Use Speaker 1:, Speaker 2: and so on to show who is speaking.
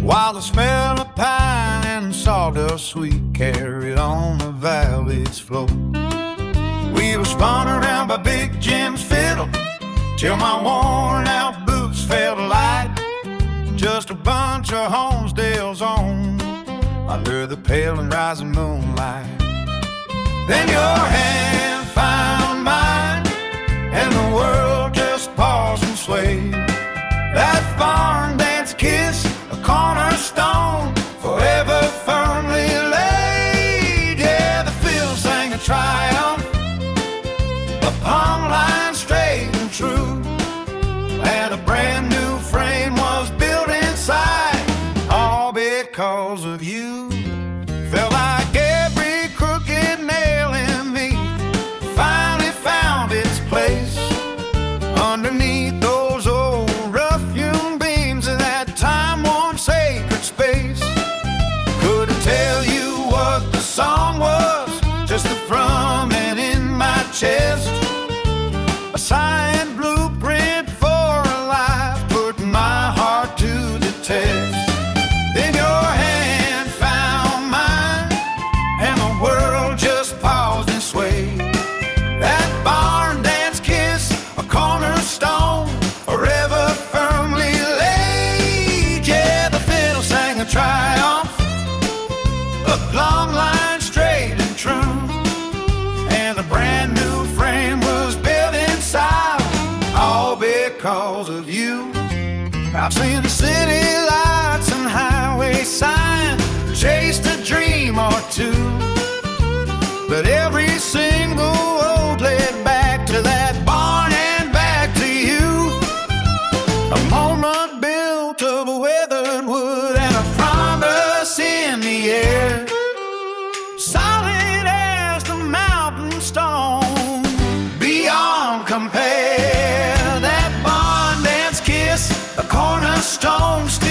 Speaker 1: while the smell of pine and sawdust sweet carried on the valley's flow. We were spun around by Big Jim's fiddle till my worn out boots felt light. Just a bunch of Homesdale's on under the pale and rising moonlight. Then your hand found mine, and the world just paused and swayed. That barn dance kiss, a cornerstone, forever firmly laid. Yeah, the fiddle sang a triumph, a palm line straight and true, and a brand new frame was built inside, all because of you. Felt like every crooked nail in me finally found its place underneath those old rough-hewn beams in that time-worn sacred space. Couldn't tell you what the song was, just the thrumming in my chest, a signed blueprint for a life, putting my heart to the test. Then your hand found mine, and the world just paused and swayed. That barn dance kiss, a cornerstone, forever firmly laid. Yeah, the fiddle sang a triumph, a long line straight and true, and a brand new frame was built inside, all because of you. I've seen the city lights and highway signs, chased a dream or two, but every single road led back to that barn and back to you. A moment built of weathered wood and a promise in the air, solid as the mountain stone, beyond compare. That barn dance kiss, a cornerstone